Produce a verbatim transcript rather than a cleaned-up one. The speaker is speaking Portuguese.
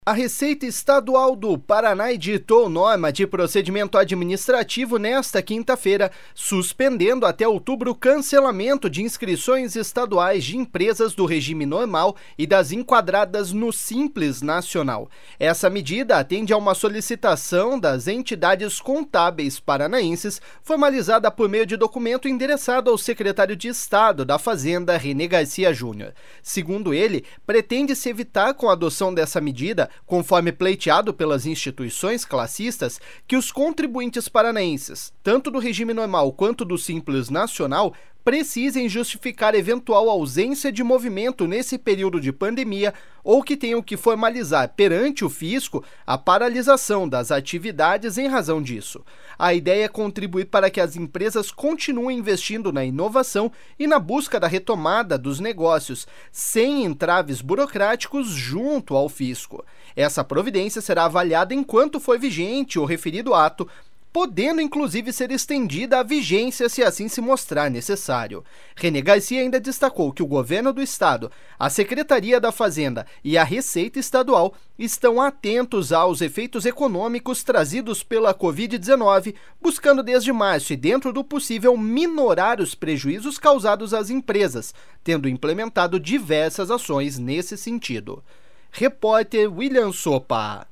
A Receita Estadual do Paraná editou norma de procedimento administrativo nesta quinta-feira, suspendendo até outubro o cancelamento de inscrições estaduais de empresas do regime normal e das enquadradas no Simples Nacional. Essa medida atende a uma solicitação das entidades contábeis paranaenses, formalizada por meio de documento endereçado ao secretário de Estado da Fazenda, René Garcia Júnior. Segundo ele, pretende-se evitar, com a adoção dessa medida, conforme pleiteado pelas instituições classistas, que os contribuintes paranaenses, tanto do regime normal quanto do Simples Nacional, precisem justificar eventual ausência de movimento nesse período de pandemia ou que tenham que formalizar perante o fisco a paralisação das atividades em razão disso. A ideia é contribuir para que as empresas continuem investindo na inovação e na busca da retomada dos negócios, sem entraves burocráticos junto ao fisco. Essa providência será avaliada enquanto for vigente o referido ato, podendo inclusive ser estendida a vigência se assim se mostrar necessário. René Garcia ainda destacou que o governo do estado, a Secretaria da Fazenda e a Receita Estadual estão atentos aos efeitos econômicos trazidos pela covid dezenove, buscando desde março e dentro do possível minorar os prejuízos causados às empresas, tendo implementado diversas ações nesse sentido. Repórter William Sopa.